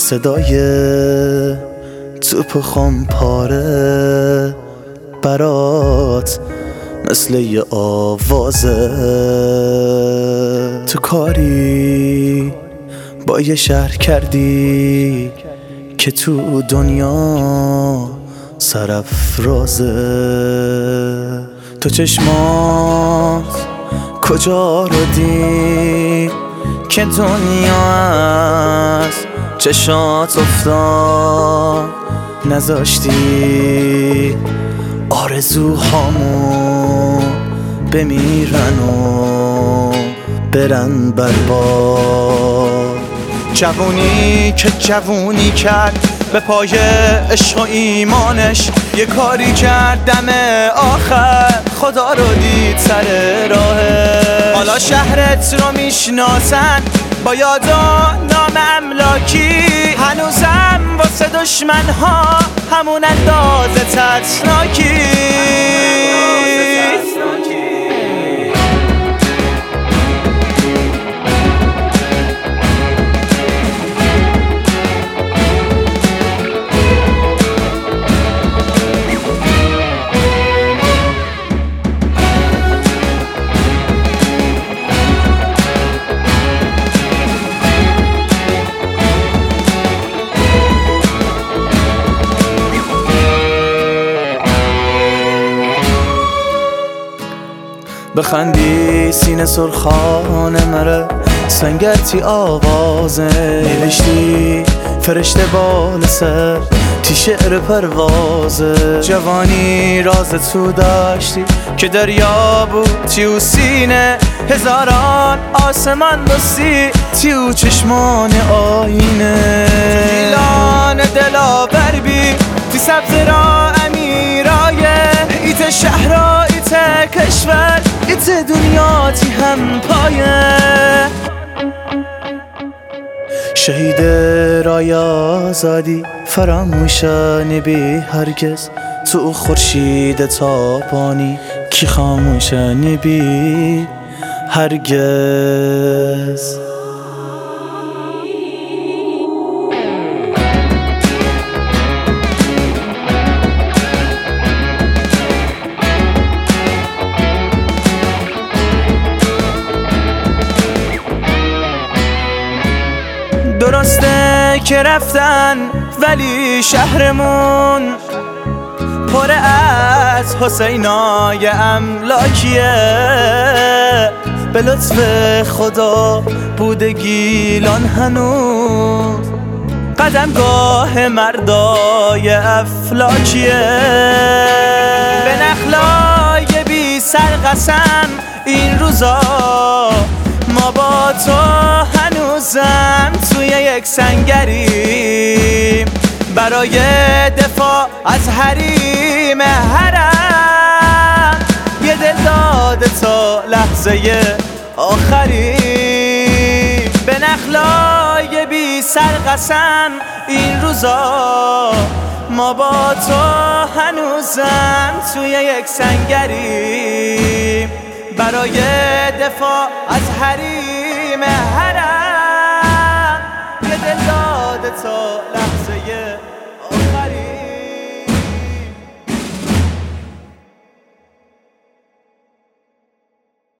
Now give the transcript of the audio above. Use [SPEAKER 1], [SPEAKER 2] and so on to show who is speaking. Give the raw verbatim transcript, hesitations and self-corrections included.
[SPEAKER 1] صدای توپ خم پاره برات مثل یه آوازه. تو کاری با یه شهر کردی که تو دنیا سرافرازه. تو چشمات کجا رو دید که دنیا از چشات افتاد، نذاشتی آرزوهامو بمیرن و برن برباد. جوونی که جوونی کرد به پای عشق و ایمانش، یه کاری کرد دم آخر خدا رو دید سر راهه. حالا شهرت رو میشناسن با یادا نام املاکی، هنوزم واسه دشمن ها همون اندازه ترسناکی. بخندی سینه سرخانه مره سنگتی آوازه، نوشتی فرشته بال سر تی شعر پروازه. جوانی راز تو داشتی که دریا بود تیو سینه، هزاران آسمان بستی تیو چشمان آینه. تو ایلان دلاور بی تی سبز را امیرایه، ایت شهرها ایت کشور ایت دنیا تی هم پایه. شهید رای آزادی فراموشانی بی هرگز، تو خورشید تابانی کی خاموشانی بی هرگز. درسته که رفتن ولی شهرمون پر از حسینای املاکیه، به لطف خدا بوده گیلان هنوز قدمگاه مردای افلاکیه. به نخلای بی سر قسم این روزا ما با تو هنوزم توی یک سنگریم، برای دفاع از حریم حرم یه دل داده تا لحظه آخری. به نخلای بی سر قسم این روزا ما با تو هنوزم توی یک سنگریم، برای دفاع از حریم حرم یه دل داده تا